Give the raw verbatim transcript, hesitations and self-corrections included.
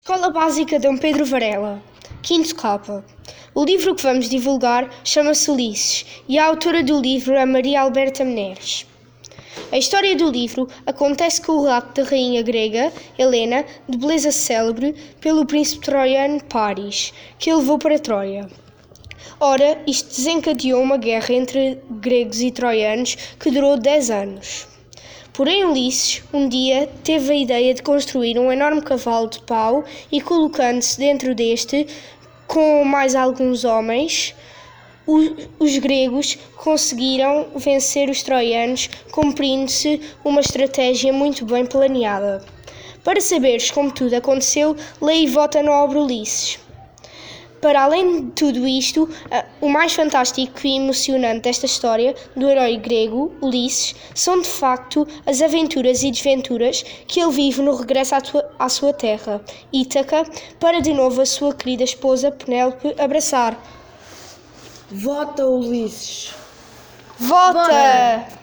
Escola Básica Dom Pedro Varela, quinto K. O livro que vamos divulgar chama-se Ulisses e a autora do livro é Maria Alberta Meneres. A história do livro acontece com o relato da rainha grega, Helena, de beleza célebre, pelo príncipe troiano Paris, que a levou para Troia. Ora, isto desencadeou uma guerra entre gregos e troianos que durou dez anos. Porém, Ulisses, um dia, teve a ideia de construir um enorme cavalo de pau e, colocando-se dentro deste, com mais alguns homens, os, os gregos conseguiram vencer os troianos, cumprindo-se uma estratégia muito bem planeada. Para saberes como tudo aconteceu, lê e vota no obra Ulisses. Para além de tudo isto, o mais fantástico e emocionante desta história do herói grego, Ulisses, são de facto as aventuras e desventuras que ele vive no regresso à, tua, à sua terra, Ítaca, para de novo a sua querida esposa Penélope abraçar. Vota, Ulisses! Vota! Vota!